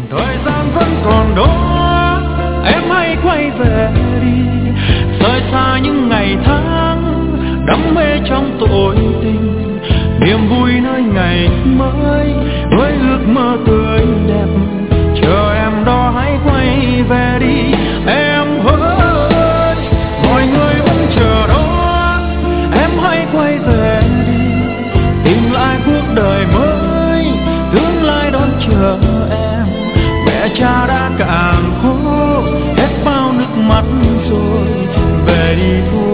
Thời gian vẫn còn đó, em hãy quay về đi, rời xa những ngày tháng đắm mê trong tội tình. Niềm vui nơi ngày mới với ước mơ tươi đẹp, chờ em đó hãy quay về đi em ơi. Mọi người vẫn chờ đó, em hãy quay về đi, tìm lại cuộc đời mới, tương lai đón chờ em. Mẹ cha đã cạn khô hết bao nước mắt rồi, về đi thôi.